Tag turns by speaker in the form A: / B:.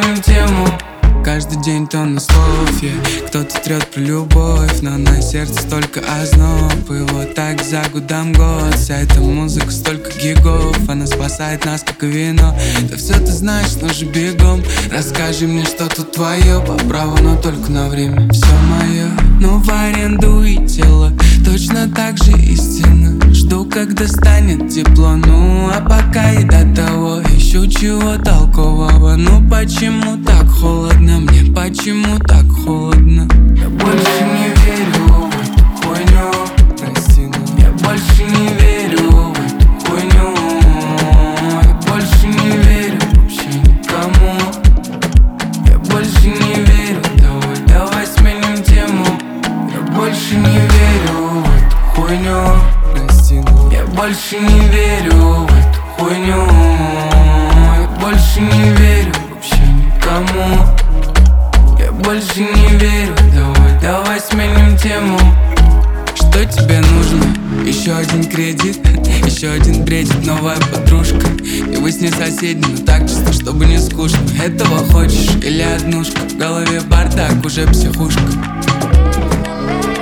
A: сменим тему.
B: Каждый день тонна слов, кто-то трет про любовь, но на сердце только озноб. И вот так за годом год, вся эта музыка столько гигов, она спасает нас, как и вино. Да все ты знаешь, но же бегом. Расскажи мне, что тут твое, по праву, но только на время. Все мое, но в аренду и тело, точно так же истина. Жду, когда станет тепло, ну а пока и до того ищу чего толкового. Ну почему так холодно? Мне почему так холодно?
A: Я больше не верю в эту хуйню.
B: Прости, но
A: Я больше не верю в эту хуйню. Я больше не верю вообще никому. Я больше не верю, давай сменим тему. Я больше не верю в эту хуйню.
B: прости, но
A: Я больше не верю в эту хуйню. Я больше не верю вообще никому. Я больше не верю, давай сменим тему.
B: что тебе нужно? Еще один кредит, еще один бредит новая подружка. И вы с ней соседи, но так чисто, чтобы не скучно. Этого хочешь или однушка? В голове бардак, уже психушка.